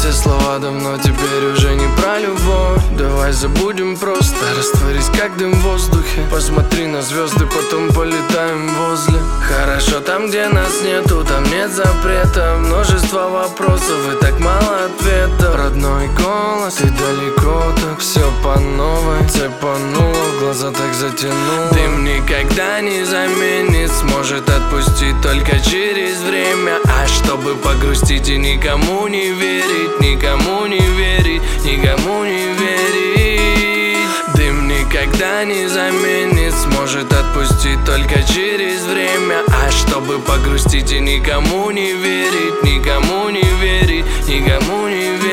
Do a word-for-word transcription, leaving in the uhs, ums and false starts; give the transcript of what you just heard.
все слова давно теперь уже не про любовь. Давай забудем просто, растворись как дым в воздухе. Посмотри на звезды, потом полетаем возле. Хорошо там, где нас нету, там нет запрета. Множество вопросов и так мало ответов. Родной голос, ты далеко, так все по новой. Цепануло, глаза так затянуло. Дым никогда не заменит, сможет отпустить только через время. А чтобы погрустить и никому не верить, никому не верить, никому не верить. Дым никогда не заменит, сможет отпустить только через время. А чтобы погрустить и никому не верить, никому не верить, никому не верить.